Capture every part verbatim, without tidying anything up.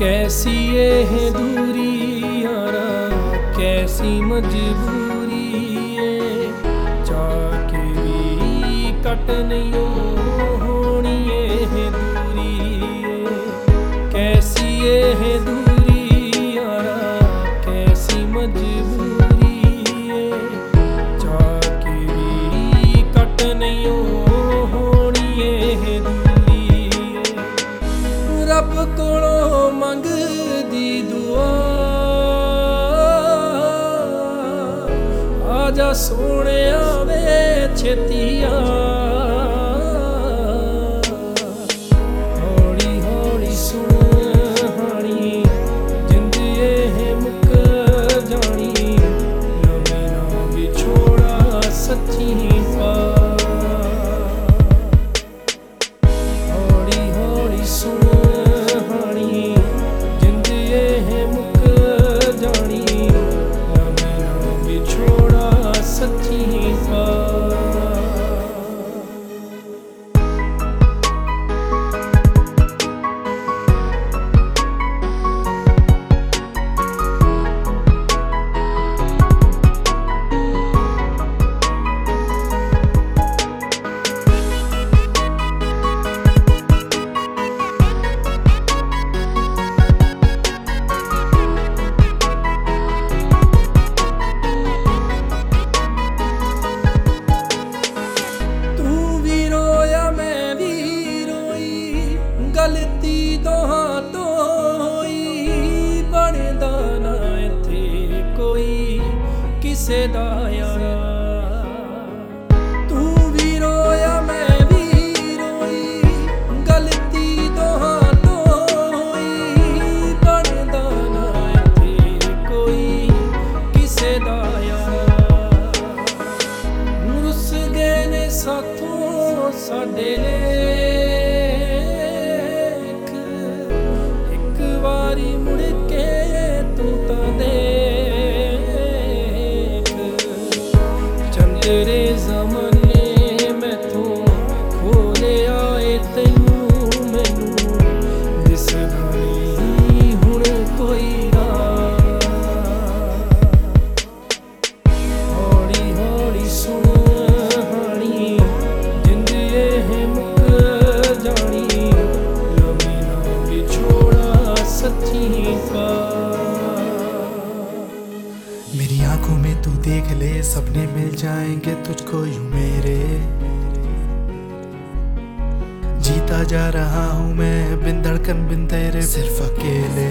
कैसी ये दूरी यारा कैसी मजबूरी है, जाके भी कट नहीं होनी ये दूरी है। कैसी ये दूरी यारा कैसी मजबूरी है, जाके भी कट नहीं होनी ये दूरी है। रब कोलों मंगदी दुआ आजा सोने वे छेतिया, हौली हौली सुन हानी जिंद ये मुक जानी, नवी ना विछोड़ा सच्ची पा। हौली हौली सुन गलती दोहां तो होई, बनदा ना इत्थे कोई किसे दा यारा। तू भी रोया मैं भी रोई, गलती दोहां तो होई, बनदा ना इत्थे कोई किसे दा यारा। रुस गए ने साथों साडे मुड़ के तू तां देख, चंदरे ज़माने मैथों खोले आए तैनू मैनू दिसदा नहीं हुण कोई राह। हौली हौली सुन हानी जिंद ये मुक जानी, नवी ना विछोड़ा सच्ची पा। मेरी आंखों में तू देख ले, सपने मिल जाएंगे तुझको यूं मेरे। जीता जा रहा हूं मैं बिन धड़कन बिन तेरे सिर्फ अकेले।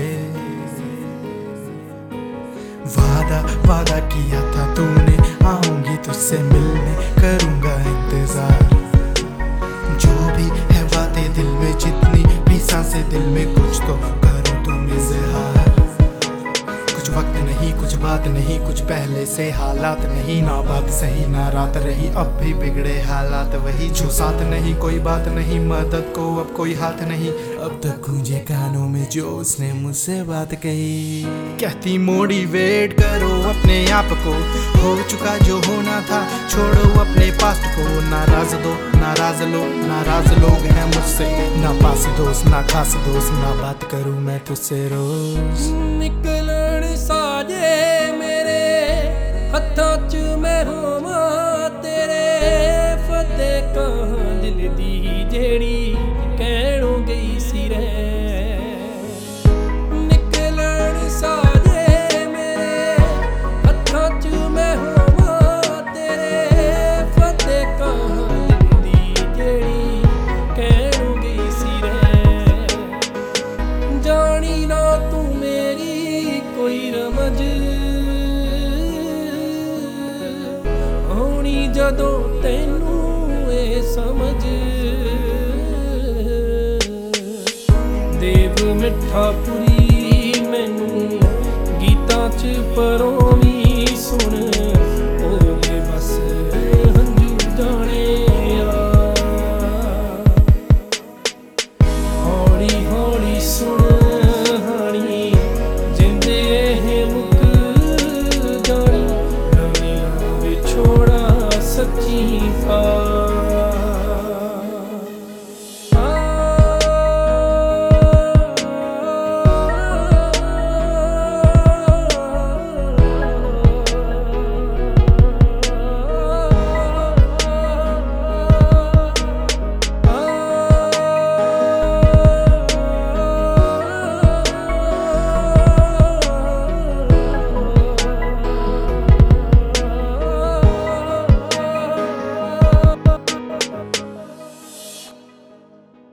वादा वादा किया था तूने, आऊंगी तुझसे मिलने करूंगा इंतजार। जो भी है बातें दिल में जितनी भी सांसें दिल में, कुछ तो करो तुम इज़हार। कुछ वक्त नहीं कुछ बात नहीं, कुछ पहले से हालात नहीं, ना बात सही ना रात रही, अब भी बिगड़े हालात वही। जो साथ नहीं कोई बात नहीं, मदद को अब कोई हाथ नहीं, अब तक गूंजे कानों में जो उसने मुझसे बात कही। कहती मोटिवेट करो अपने आप को, हो चुका जो होना था छोड़ो अपने पास्ट को। नाराज दो नाराज लो नाराज लोग हैं मुझसे, ना पास दोस्त ना खास दोस्त, ना बात करूं मैं तुझसे रोज। निकलन साजे मेरे हत्थां च मैं होवां तेरे, फतेह कहां दिल दी जेड़ी कहणों गई सी रे। निकलन साजे मेरे हत्थां च मैं होवां तेरे, फतेह कहां दिल दी जेड़ी कहणों गई सी रे। जानी ना तू मेरी कोई रमज, होनी जदों तैनू ए समझ। देव मिठा पुरी